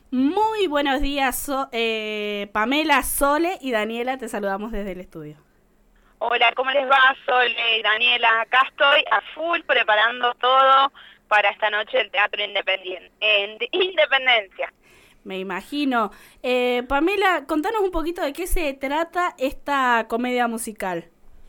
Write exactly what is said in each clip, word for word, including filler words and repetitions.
Muy buenos días, so- eh, Pamela, Sole y Daniela, te saludamos desde el estudio. Hola, ¿cómo les va? Soy Daniela, acá estoy a full preparando todo para esta noche del Teatro Independiente, en Independencia. Me imagino. Eh, Pamela, contanos un poquito de qué se trata esta comedia musical.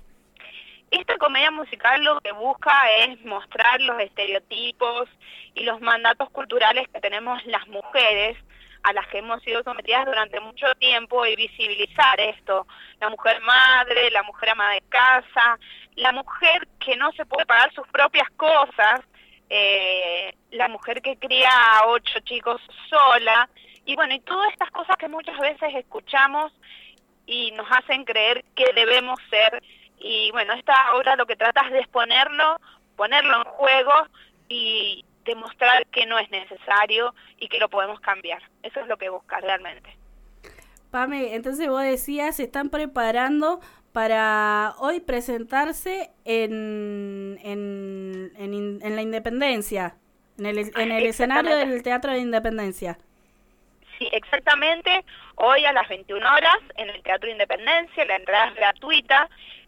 Esta comedia musical lo que busca es mostrar los estereotipos y los mandatos culturales que tenemos las mujeres, a las que hemos sido sometidas durante mucho tiempo, y visibilizar esto. La mujer madre, la mujer ama de casa, la mujer que no se puede pagar sus propias cosas, eh, la mujer que cría a ocho chicos sola, y bueno, y todas estas cosas que muchas veces escuchamos y nos hacen creer que debemos ser. Y bueno, esta obra lo que trata es de exponerlo, ponerlo en juego y demostrar que no es necesario y que lo podemos cambiar. Eso es lo que busca realmente. Pame, entonces vos decías, se están preparando para hoy presentarse en, en, en, en la Independencia, en el, en el escenario del Teatro de Independencia. Sí, exactamente. Hoy a las veintiuna horas en el Teatro Independencia, la entrada es gratuita.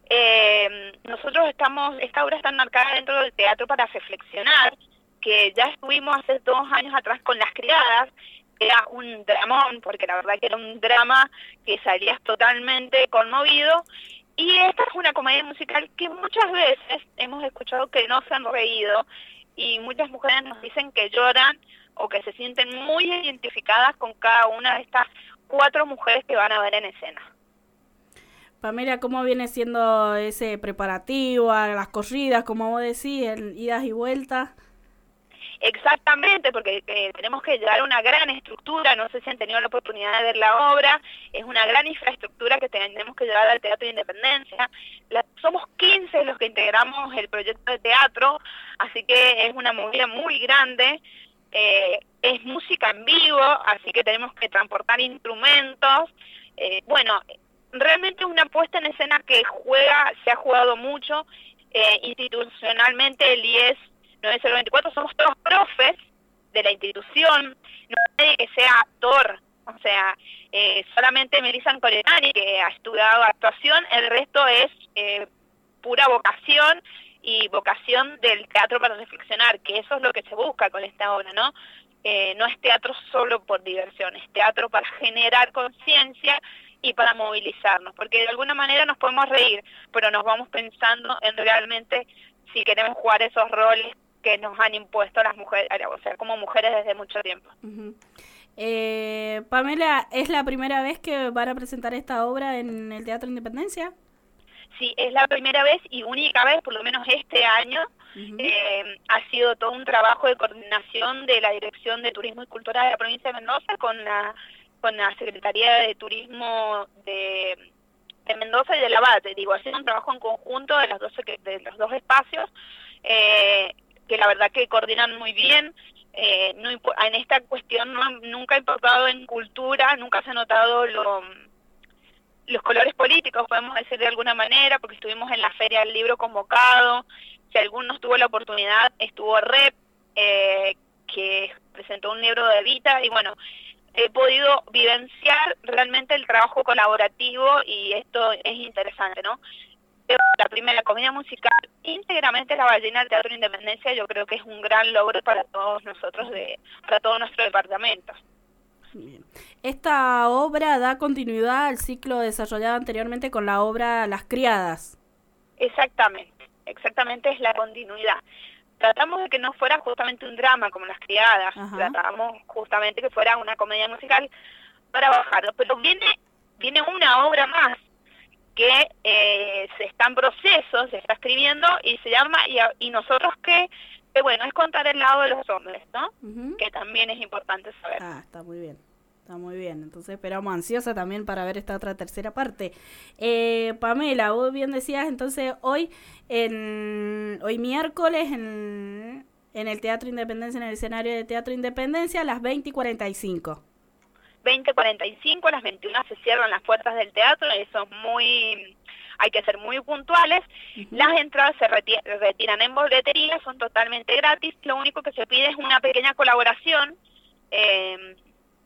Eh, nosotros estamos, esta obra está enmarcada dentro del teatro para reflexionar, que ya estuvimos hace dos años atrás con Las Criadas. Era un dramón, porque la verdad que era un drama que salías totalmente conmovido, y esta es una comedia musical que muchas veces hemos escuchado que no se han reído, y muchas mujeres nos dicen que lloran o que se sienten muy identificadas con cada una de estas cuatro mujeres que van a ver en escena. Pamela, ¿cómo viene siendo ese preparativo a las corridas, como vos decís, en idas y vueltas? Exactamente, porque eh, tenemos que llevar una gran estructura. No sé si han tenido la oportunidad de ver la obra, es una gran infraestructura que tenemos que llevar al Teatro de Independencia. La, somos quince los que integramos el proyecto de teatro, así que es una movida muy grande. Eh, es música en vivo, así que tenemos que transportar instrumentos. Eh, bueno, realmente es una puesta en escena que juega, se ha jugado mucho. Eh, institucionalmente el I E S nueve cero veinticuatro somos todos profes de la institución, no hay nadie que sea actor, o sea, eh, solamente Melissa Coletani, que ha estudiado actuación, el resto es eh, pura vocación, y vocación del teatro para reflexionar, que eso es lo que se busca con esta obra, ¿no? Eh, no es teatro solo por diversión, es teatro para generar conciencia y para movilizarnos, porque de alguna manera nos podemos reír, pero nos vamos pensando en realmente si queremos jugar esos roles que nos han impuesto las mujeres, o sea, como mujeres desde mucho tiempo. Uh-huh. eh, Pamela, ¿es la primera vez que van a presentar esta obra en el Teatro Independencia? Sí, es la primera vez y única vez, por lo menos este año. Uh-huh. eh, ha sido todo un trabajo de coordinación de la Dirección de Turismo y Cultura de la provincia de Mendoza con la, con la Secretaría de Turismo de, de Mendoza y de la Bate. Digo, ha sido un trabajo en conjunto de, las dos, de los dos espacios, eh, que la verdad que coordinan muy bien. Eh, no, en esta cuestión no, nunca ha importado en cultura, nunca se ha notado lo... los colores políticos, podemos decir de alguna manera, porque estuvimos en la Feria del Libro convocado. Si alguno tuvo la oportunidad, estuvo Rep, eh, que presentó un libro de Evita, y bueno, he podido vivenciar realmente el trabajo colaborativo, y esto es interesante, ¿no? Pero la primera comedia musical íntegramente La Ballena del Teatro Independencia, yo creo que es un gran logro para todos nosotros, de, para todo nuestro departamento. Bien. Esta obra da continuidad al ciclo desarrollado anteriormente con la obra Las Criadas. Exactamente, exactamente es la continuidad. Tratamos de que no fuera justamente un drama como Las Criadas, Ajá. Tratamos justamente que fuera una comedia musical para bajarlo, pero viene viene una obra más que eh, se está en proceso, se está escribiendo y se llama Y, y nosotros qué, que bueno, es contar el lado de los hombres, ¿no? Uh-huh. Que también es importante saber. Ah, está muy bien. Está muy bien, entonces esperamos ansiosa también para ver esta otra tercera parte. Eh, Pamela, vos bien decías, entonces hoy, en, hoy miércoles, en, en el Teatro Independencia, en el escenario de Teatro Independencia, a las veinte y cuarenta y cinco. veinte y cuarenta y cinco, a las veintiuna se cierran las puertas del teatro, eso es muy... hay que ser muy puntuales. Uh-huh. Las entradas se reti- retiran en boletería, son totalmente gratis, lo único que se pide es una pequeña colaboración, eh,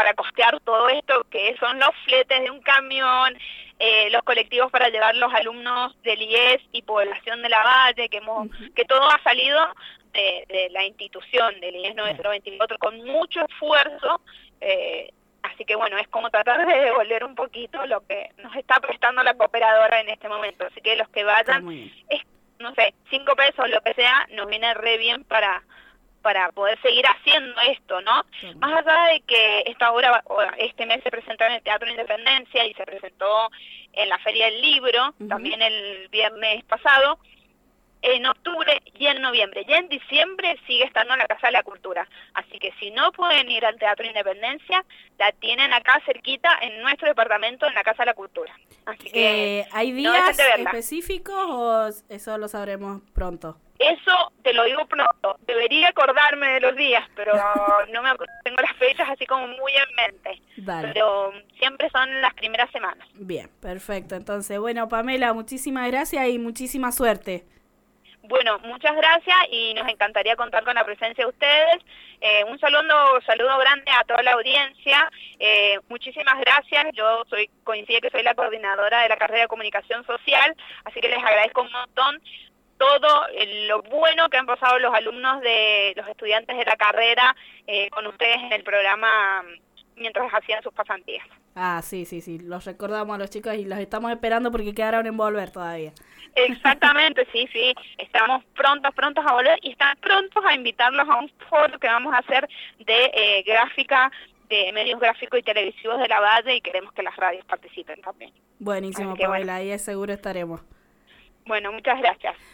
para costear todo esto, que son los fletes de un camión, eh, los colectivos para llevar los alumnos del I E S y población de la Valle, que, hemos, uh-huh. que todo ha salido de, de la institución del I E S nueve cero veinticuatro con mucho esfuerzo, eh, así que bueno, es como tratar de devolver un poquito lo que nos está prestando la cooperadora en este momento, así que los que vayan, es, no sé, cinco pesos, lo que sea, nos viene re bien para... para poder seguir haciendo esto, ¿no? Sí. Más allá de que esta obra, este mes se presentó en el Teatro Independencia y se presentó en la Feria del Libro, uh-huh. también el viernes pasado, en octubre y en noviembre. Y en diciembre sigue estando en la Casa de la Cultura. Así que si no pueden ir al Teatro Independencia, la tienen acá cerquita en nuestro departamento, en la Casa de la Cultura. Así que eh, ¿hay días no específicos o eso lo sabremos pronto? Eso te lo digo pronto. Debería acordarme de los días, pero no me acuerdo. Tengo las fechas así como muy en mente. Dale. Pero siempre son las primeras semanas. Bien, perfecto. Entonces, bueno, Pamela, muchísimas gracias y muchísima suerte. Bueno, muchas gracias y nos encantaría contar con la presencia de ustedes. Eh, un saludo, saludo grande a toda la audiencia. Eh, muchísimas gracias. Yo soy coincide que soy la coordinadora de la carrera de Comunicación Social, así que les agradezco un montón todo lo bueno que han pasado los alumnos de los estudiantes de la carrera eh, con ustedes en el programa mientras hacían sus pasantías. Ah, sí, sí, sí, los recordamos a los chicos y los estamos esperando porque quedaron en volver todavía. Exactamente, sí, sí, estamos prontos, prontos a volver y están prontos a invitarlos a un foro que vamos a hacer de eh, gráfica, de medios gráficos y televisivos de la Valle y queremos que las radios participen también. Buenísimo, Pamela, bueno. Ahí seguro estaremos. Bueno, muchas gracias.